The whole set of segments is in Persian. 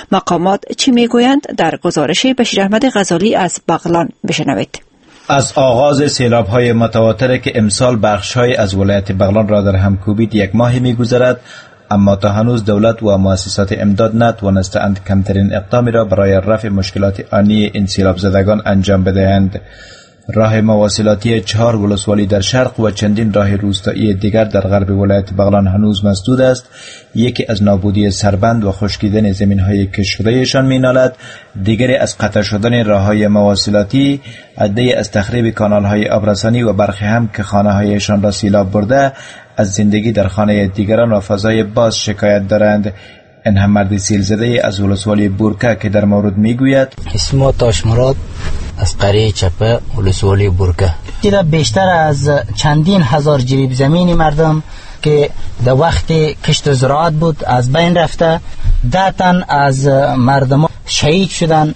مقامات چی میگویند؟ در گزارش بشیر احمد غزالی از بغلان بشنوید. از آغاز سیلاب‌های متواتر که امسال بخش‌های از ولایت بغلان را در هم کوبید 1 ماه می‌گذرد، اما تا هنوز دولت و مؤسسات امداد نتوانستند کمترین اقدامی را برای رفع مشکلات آنی این سیلاب زدگان انجام بدهند. راه مواصلاتی 4 ولسوالی در شرق و چندین راه روستایی دیگر در غرب ولایت بغلان هنوز مسدود است. یکی از نابودی سربند و خشکیدن زمین‌های کشته‌شان می‌نالد، دیگری از قطع شدن راه‌های مواصلاتی، عده‌ای از تخریب کانال‌های آبرسانی و برخی هم که خانه‌هایشان را سیلاب برده از زندگی در خانه دیگران و فضای باز شکایت دارند. این هم مرد سیل زده از ولسوالی بورکا که در مورد میگوید: اسم تاشمراد از قریه چپه ولسوالی بورکا. دیده بیشتر از چندین هزار جریب زمین مردم که در وقت کشت زراعت بود از بین رفته، 10 تن از مردم شهید شدن،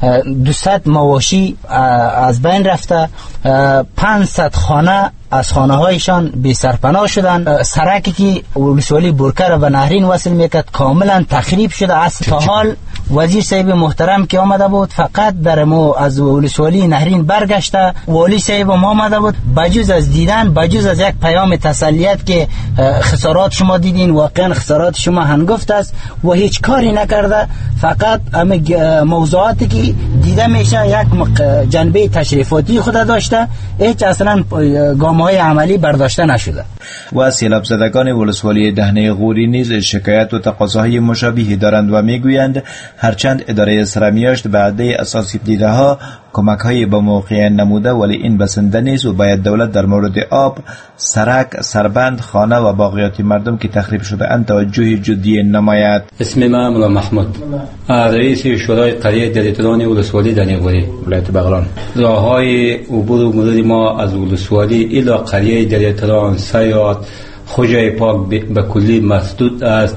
200 مواشی از بین رفته، 500 خانه از خانه هایشان بی سرپناه شدن. سرکی که ولسوالی بورکا را به نهرین وصل میکرد کاملا تخریب شده است. تا حال وزیر صاحب محترم که آمده بود فقط در مو از ولسوالی نهرین برگشته، والی صاحب هم آمده بود، بجز از دیدن، بجز از یک پیام تسلیت که خسارات شما دیدین، واقعا خسارات شما هنگفت است و هیچ کاری نکرده. فقط موضوعاتی که دیده میشه یک جنبه تشریفاتی خود داشته، هیچ اصلا گام‌های عملی برداشته نشده. و سیلاب زدگان ولسوالی دهنه غوری نیز شکایت و تقاضاهای مشابهی دارند و میگویند هرچند اداره سرمیاشت به عده اساسی دیده ها کمک‌های با موقع نموده، ولی این بسنده نیست و باید دولت در مورد آب، سرک، سربند، خانه و باقیات مردم که تخریب شده اند توجه جدی نماید. اسم من مولا محمود، رئیس شورای قریه دلیتران ولسوالی دنیغوری ولایت بغلان. راه‌های عبور و مرور ما از ولسوالی الی قریه دلیتران سیاد خوجای پاک به کلی مسدود است.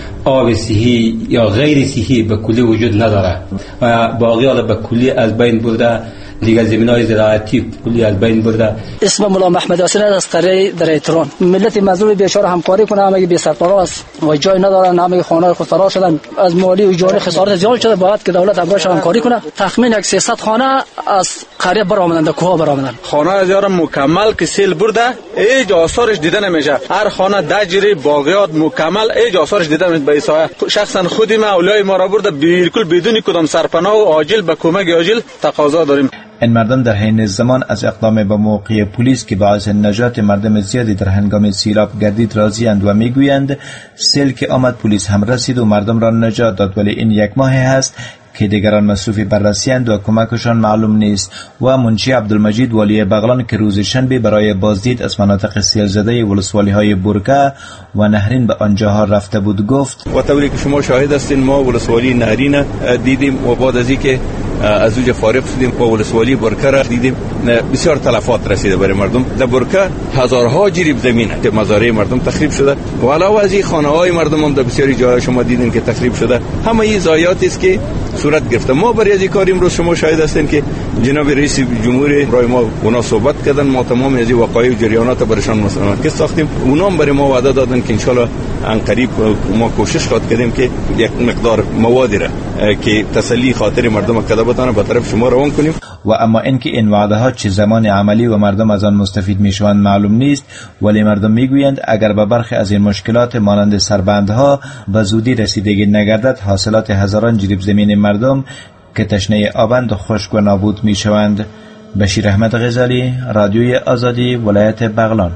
آب صحی یا غیر صحی به کلی وجود نداره و باقیات به کلی از بین برده، دیگر زمین‌های زراعتی کلی از بین برده. اسم مولا محمد حسین از قریه دریتران. ملت مظلوم بیچاره همکاری کنه، همه بی سرپناه است و جای ندارن، همه خانه‌های خود فرار شدن، از مالی و جانی خسارت زیاد شده. باید که دولت همراهش همکاری کنه. تخمین 300 خانه از قریه برآمدن، کوه برآمدن. خانه از یارم مکمل که سیل برده، هیچ آثارش دیده نمیشه. هر خانه دجری باقیات مکمل، هیچ آثارش دیده نمیشه. به ایسا شخصا خودی ما اولای ما را برده بالکل بدون کدام سرپناه و عاجل به کمک عاجل تقاضا داریم. این مردم در حین زمان از اقدام به موقع پلیس که باعث نجات مردم زیادی در هنگام سیلاب گردید راضی‌اند و میگویند سیل که آمد پلیس هم رسید و مردم را نجات داد، ولی این 1 ماه است که دیگران مصروف بررسی‌اند و کمکشان معلوم نیست. و منشی عبدالمجید والی بغلان که روز شنبه برای بازدید از مناطق سیل زده ولسوالی‌های بورکا و نهرین به آنجاها رفته بود گفت: و طوری که شما شاهد هستین ما ولسوالی نهرین دیدیم و بعد از اینکه از اونجا فارغ شدیم با ولسوالی بورکا را دیدیم، بسیار تلفات رسیده برای مردم. در بورکا هزارها جریب زمین مزارع مردم تخریب شده و علاوه از این خانه‌های مردم هم در بسیاری جاهای شما دیدین که تخریب شده. همه این ضایعاتی است که صورت گرفته. ما برای از این کار امروز شما شاهد هستین که جناب رئیس جمهور برای ما اونا صحبت کردن، ما تمام از این وقایع و جریانات برشان متمرکز ساختیم. اونا هم برای ما وعده دادن که ان شاء الله ان قریب ما کوشش خواهد کردیم که یک مقدار موادی را که تسلی خاطر مردم کده بتانه به طرف شما روان کنیم. و اما اینکه این وعده ها چه زمان عملی و مردم از آن مستفید میشوند معلوم نیست، ولی مردم میگویند اگر به برخی از این مشکلات مانند سربندها به زودی رسیدگی نگردد، حاصلات هزاران جریب زمین مردم که تشنه آبند و خشک و نابود میشوند. بشیر احمد غزالی، رادیوی آزادی، ولایت بغلان.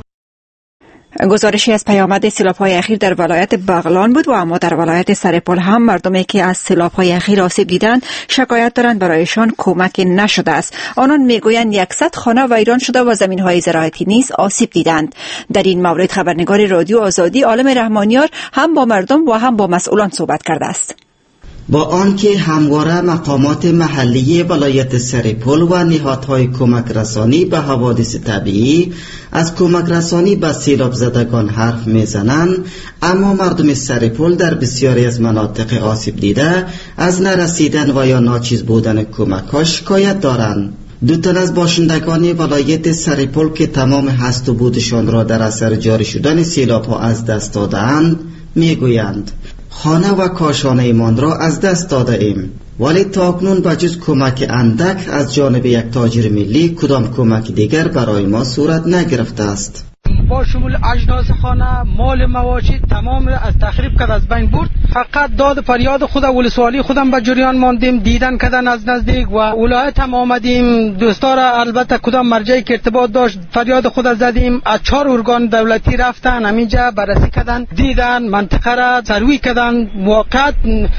گزارشی از پیامد سیلاب‌های اخیر در ولایت بغلان بود و اما در ولایت سرپل هم مردمی که از سیلاب‌های اخیر آسیب دیدند شکایت دارند برایشان کمک نشده است. آنان میگویند 100 خانه ویران شده و زمین‌های زراعتی نیز آسیب دیدند. در این مورد خبرنگار رادیو آزادی عالم رحمانیار هم با مردم و هم با مسئولان صحبت کرده است. با آنکه همواره مقامات محلی ولایت سرپل و نهادهای کمک رسانی به حوادث طبیعی از کمک رسانی به سیلاب زدگان حرف میزنند، اما مردم سرپل در بسیاری از مناطق آسیب دیده از نرسیدن و یا ناچیز بودن کمک ها شکایت دارند. 2 تن از باشندگان ولایت سرپل که تمام هست و بودشان را در اثر جاری شدن سیلاب ها از دست دادند میگویند خانه و کاشانه ایمان را از دست داده ایم، ولی تا اکنون بجز کمک اندک از جانب یک تاجر ملی کدام کمک دیگر برای ما صورت نگرفته است. با شمول اجناس خانه، مال مواشی تمام از تخریب کرد، از بین برد. فقط داد فریاد خود ولسوالی خودم به جریان ماندیم، دیدن کردن از نزدیک و ولایت هم آمدیم. دوستارا البته کدام مرجعی که ارتباط داشت فریاد خود زدیم. از 4 ارگان دولتی رفتن همینجا بررسی کردن، دیدن منطقه را سروی کردن، واقعا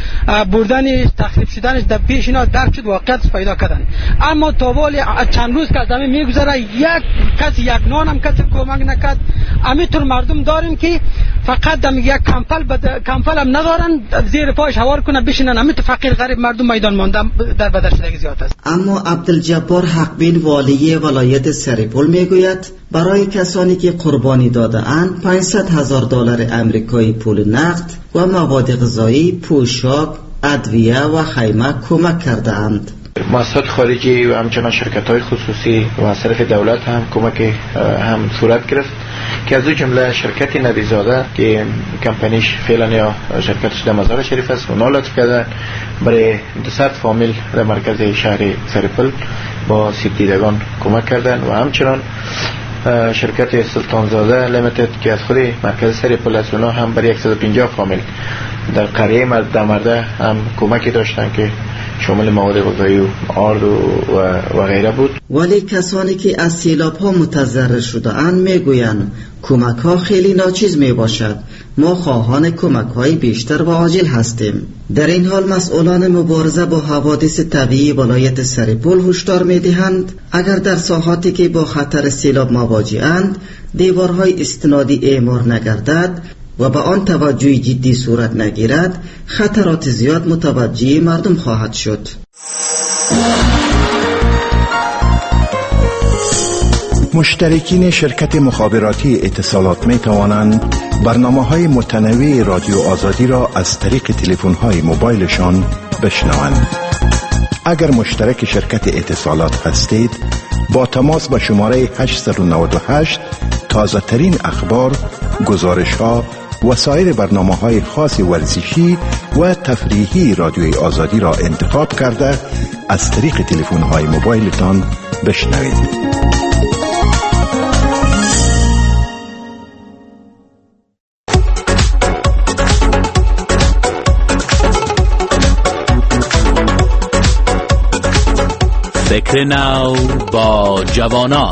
بردن تخریب شدنش در پیش اینا درک شد، واقعیت پیدا کردن. اما تا والی چند روز که از میگذره یک کسی یک نان هم کسی کمک نکرد. همینطور مردم داریم که فقط یک کمپل هم ندارن زیر پایش هوار کنه بشینن. همینطور فقیر غریب مردم میدان مانده در بدر شدگی زیاد است. اما عبدالجبار حقبین والی ولایت سرپل میگوید برای کسانی که قربانی داده اند $500,000 امریکایی پول نقد و مواد غذایی، پوشاک، ادویه و خیمه کمک کرده اند. مؤسسات خارجی و همچنان شرکت‌های خصوصی و از طرف دولت هم کمک هم صورت گرفت که از او جمله شرکت نبیزاده که کمپانیش فعلا یا شرکتش در مزار شریف است، اونا لطف کردن برای 200 فامیل در مرکز شهر سرپل با سیب دیدگان کمک کردن و همچنان شرکت سلطانزاده لیمیتد که از خود مرکز سرپل است، اونا هم برای 150 فامیل در قریه مرده هم کمکی داشتن که شامل مواد غذایی و آرد و غیره بود. ولی کسانی که از سیلاب ها متضرر شده اند میگویند کمک ها خیلی ناچیز می باشد. ما خواهان کمک های بیشتر و عاجل هستیم. در این حال مسئولان مبارزه با حوادث طبیعی ولایت سرپل هشدار می دهند اگر در ساحاتی که با خطر سیلاب مواجه‌اند دیوارهای استنادی اعمار نگردد و به آن توجه جدی صورت نگیرد، خطرات زیاد متوجه مردم خواهد شد. مشترکین شرکت مخابراتی اتصالات می توانند برنامه‌های متنوع رادیو آزادی را از طریق تلفن‌های موبایلشان بشنوند. اگر مشترک شرکت اتصالات هستید، با تماس به شماره 898 تازه ترین اخبار، گزارش‌ها و سایر برنامه‌های خاص ورزشی و تفریحی رادیوی آزادی را انتخاب کرده از طریق تلفن‌های موبایلتان بشنوید. فکر نو با جوانان.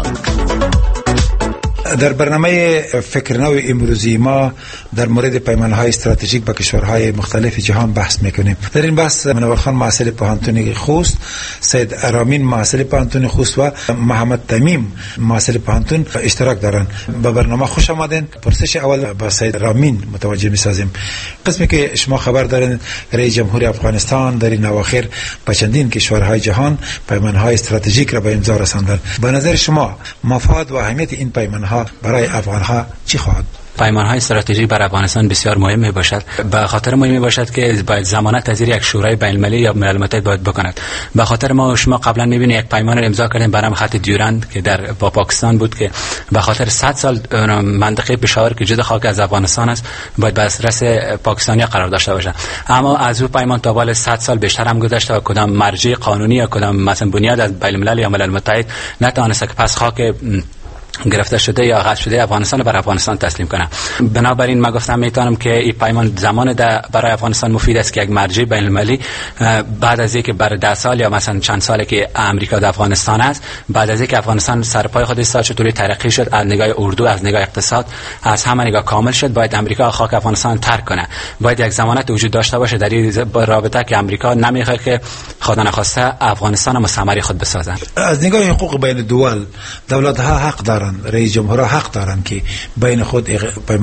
در برنامه فکر نو امروزی ما در مورد پیمانهای استراتژیک با کشورهای مختلف جهان بحث میکنیم. در این بحث منور خان محصل پوهنتون خوست، سید رامین محصل پوهنتون خوست و محمد تمیم محصل پوهنتون اشتراک دارن. با برنامه خوش آمدین. پرسش اول با سید رامین متوجه میسازیم. قسمی که شما خبر دارین رئیس جمهوری افغانستان در این اواخر با چندین کشورهای جهان پیمانهای استراتژیک را به امضا رساندند. به نظر شما مفاد و اهمیت این پیمانها برای افغانها چی خواهد؟ پیمان‌های استراتژیک برای افغانستان بسیار مهم میباشد. به خاطر مهم میباشد که باید ضمانت از یک شورای بین‌المللی یا ملل متحد باید بکند. به خاطر ما شما قبلا میبینید یک پیمان را امضا کردیم برام خط دیورند که در با پاکستان بود که به خاطر 100 سال منطقه پشاور که جدا خاک از افغانستان است باید به دسترس پاکستانی قرار داشته باشد. اما از او پیمان تا بالا 100 سال بیشتر هم گذشته و کدام مرجع قانونی یا کدام مثلا بنیاد از بین‌الملل یا ملل متحد نتوانست که پس خاک گرفته شده یا غصب شده افغانستان برای افغانستان تسلیم کنه. بنابراین من گفتم میتونم که این پیمان زمان برای افغانستان مفید است که یک مرجع بین‌المللی بعد از اینکه برای 10 سال یا مثلا چند ساله که امریکا در افغانستان است، بعد از اینکه افغانستان سرپای خود ایستاد چطوری ترقی شد از نگاه اردو، از نگاه اقتصاد، از همه نگاه کامل شد، باید امریکا خاک افغانستان ترک کنه. باید یک ضمانت وجود داشته باشه در این رابطه که امریکا نمیخواد که خدا نخواسته افغانستان مستعمره خود بسازن. از نگاه حقوق بین الدول دولت‌ها حق دارند، رئیس جمهورها حق دارند که بین خود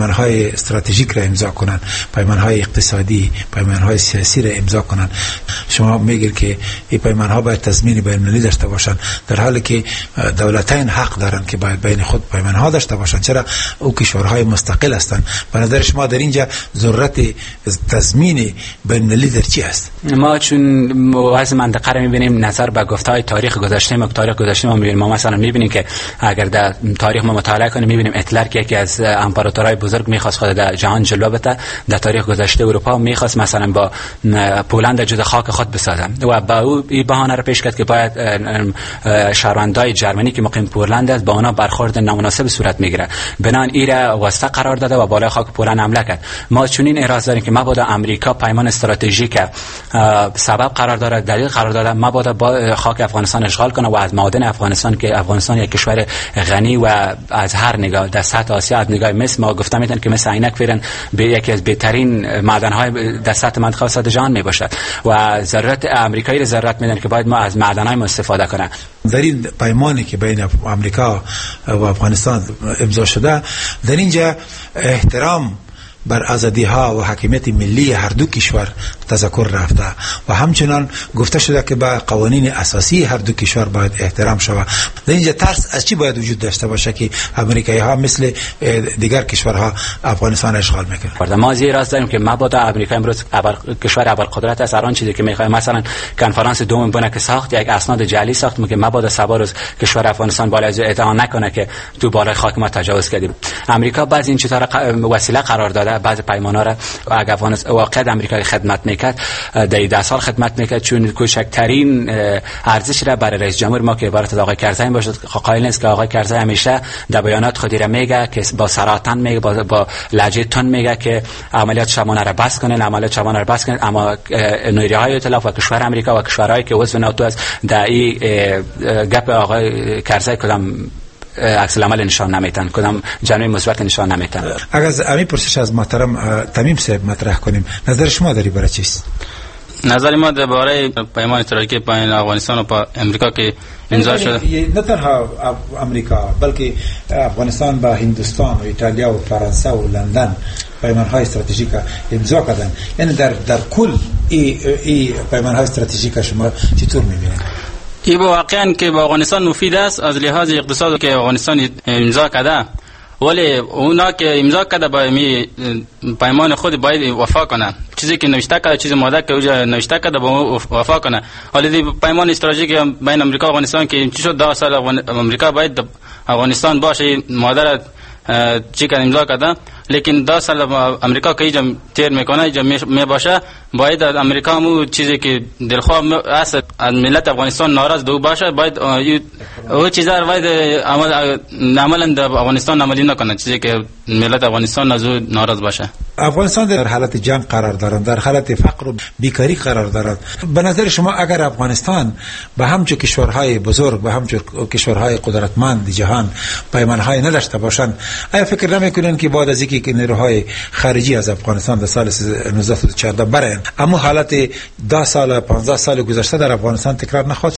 پیمانهای استراتژیک را امضا کنند، پیمانهای اقتصادی، پیمانهای سیاسی را امضا کنند. شما میگید که این پیمان ها باید تضمین بین المللی داشته باشند، در حالی که دولتین حق دارند که باید بین خود پیمان ها داشته باشند. چرا؟ او کشورهای مستقل هستند. به نظر شما در اینجا ضرورت تضمین بین المللی در چی است؟ ما چون وضع منطقه رو میبینیم نظر به گفتهای تاریخ گذشته ما میبینیم. ما مثلا میبینیم که اگر در تاریخ ما مطالعه کنیم میبینیم هیتلر که یکی از امپراتورهای بزرگ میخواست خود در جهان جلو بده، در تاریخ گذشته اروپا میخواست مثلا با پولند جدا خاک خود بسازه و با او این بهانه رو پیش کرد که باید شهروندای جرمنی که مقیم پولند است با اونا برخورد نامناسب صورت میگیره، بنان ایره واسطه قرار داده و بالای خاک پولند حمله کرد. ما چنین اعتراض داریم که مبادا امریکا پیمان استراتژیک سبب قرار داره، دلیل قرار داده مبادا با خاک افغانستان اشغال کنه و از معادن افغانستان که افغانستان یک کشور غنی و از هر نگاه در سطح آسیا از نگاه مس ما گفتم میتن که مثل عینک فعلا به یکی از بهترین معدن‌های در سطح منطقه و سطح جهان میباشد و ضرورت امریکایی را ضرورت میدن که باید ما از معدن‌های ما استفاده کنه. در این پیمانی که بین امریکا و افغانستان امضا شده، در اینجا احترام بر آزادی ها و حاکمیت ملی هر دو کشور تذکر رفته و همچنان گفته شده که با قوانین اساسی هر دو کشور باید احترام شود. در اینجا ترس از چی باید وجود داشته باشه که امریکایی ها مثل دیگر کشورها افغانستان اشغال میکنن؟ ما زیراز داریم که مبادا امریکا امروز کشور ابرقدرت است. هر آن چیزی که میخواد مثلا کنفرانس دوم بونه که ساخت یک اسناد جعلی ساخت که مبادا سبا روز کشور افغانستان بالای ادعا نکنه که تو بالای خاک ما تجاوز کردیم. امریکا بعضی این چیزا را وسیله قرار داده، بعضی پیمانا را اگر افغانستان واقعا امریکا خدمت میکرد در 10 سال خدمت میکرد، چون کوچکترین ارزش را برای رئیس جمهور ما که عبارت از آقای کرزی باشد قائل است که آقای کرزی همیشه در بیانات خودی را میگه که با سراتن میگه با لهجه تند میگه که عملیات شبانه را بس کنن، اما نیروهای ائتلاف و کشور امریکا و کشورهایی که عضو ناتو است در این گپ آقای کرزی کدام عکس العمل نشان نمیتن، کدام جنبه مثبت نشان نمیتن. اگر همین پرسش از محترم تمیم صاحب مطرح کنیم، نظر شما در این باره چیست؟ نظر ما درباره پیمان اشتراکی بین افغانستان و امریکا که امضا شده، نه تنها امریکا بلکه افغانستان با هندوستان و ایتالیا و فرانسه و لندن پیمان‌های استراتژیک امضا کردن، یعنی در کل این پیمان‌های استراتژیک شما چطور می‌بینید؟ این واقعا که با افغانستان مفید است از لحاظ اقتصاد که افغانستان امضا کرده، ولی اونا که امضا کرده با می پیمان خود باید وفا کنه. چیزی که نوشته کرده، چیزی ماده که اوجا نوشته کرده با وفا کنه. حالا دی پیمان استراتژیک بین امریکا و افغانستان که چی شد 10 سال امریکا باید افغانستان باشه، ماده را چی که امضا کرده، لیکن 10 سال امریکا که اینجا تیر میکنه، اینجا می باشه، باید امریکا مو چیزی که دلخواه است از ملت افغانستان ناراض دو باشه، باید او چیزا رو باید عملا در افغانستان عملی نکنه، چیزی که ملت افغانستان از ناراض باشه. افغانستان در حالت جنگ قرار دارد، در حالت فقر و بیکاری قرار دارد. به نظر شما اگر افغانستان به همچون کشورهای بزرگ، به همچون کشورهای قدرتمند جهان پیمانهای نداشته باشند، آیا فکر نمیکنین که بعد از اینکه نیروهای خارجی از افغانستان در سال 1914 برن، اما حالت 10 سال 15 سال گذشته در افغانستان تکرار نخواهد